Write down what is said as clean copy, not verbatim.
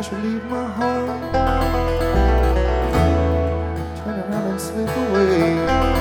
you leave my home, turn around and slip away.